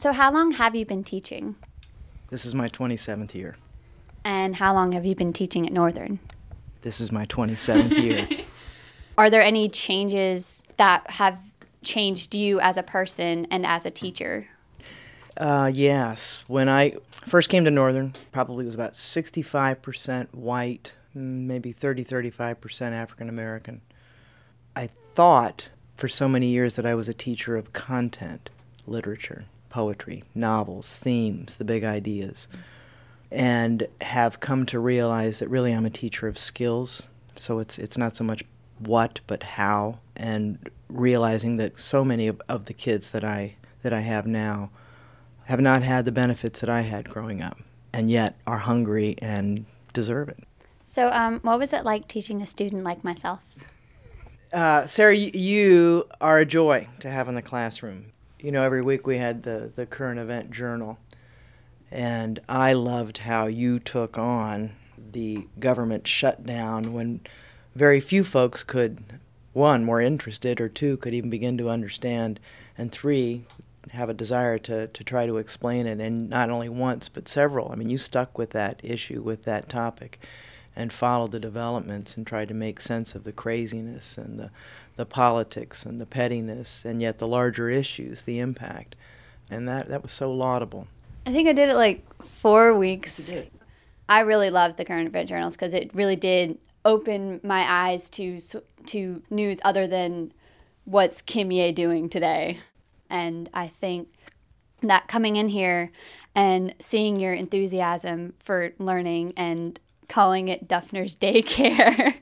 So how long have you been teaching? This is my 27th year. And how long have you been teaching at Northern? This is my 27th year. Are there any changes that have changed you as a person and as a teacher? Yes. When I first came to Northern, probably was about 65% white, maybe 35% African American. I thought for so many years that I was a teacher of content, literature, poetry, novels, themes, the big ideas, and have come to realize that really I'm a teacher of skills. So it's not so much what, but how, and realizing that so many of the kids that I have now have not had the benefits that I had growing up, and yet are hungry and deserve it. So what was it like teaching a student like myself? Sarah, you are a joy to have in the classroom. You know, every week we had the current event journal, and I loved how you took on the government shutdown when very few folks could, one, more interested, or two, could even begin to understand, and three, have a desire to try to explain it, and not only once, but several. I mean, you stuck with that issue, with that topic, and followed the developments and tried to make sense of the craziness and the politics and the pettiness, and yet the larger issues, the impact. And that was so laudable. I think I did it like 4 weeks. I really loved the current event journals because it really did open my eyes to news other than what's Kim Ye doing today. And I think that coming in here and seeing your enthusiasm for learning and calling it Duffner's Daycare,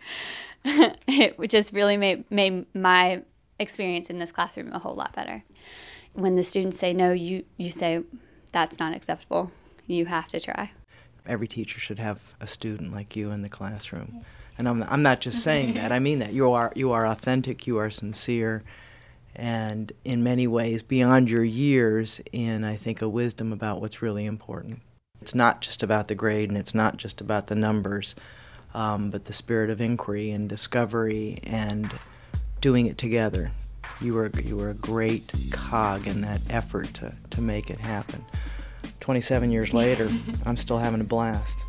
it just really made my experience in this classroom a whole lot better. When the students say no, you say, that's not acceptable. You have to try. Every teacher should have a student like you in the classroom. And I'm not just saying that. I mean that. You are authentic, you are sincere, and in many ways beyond your years in, I think, a wisdom about what's really important. It's not just about the grade and it's not just about the numbers, but the spirit of inquiry and discovery and doing it together. You were a great cog in that effort to make it happen. 27 years later, I'm still having a blast.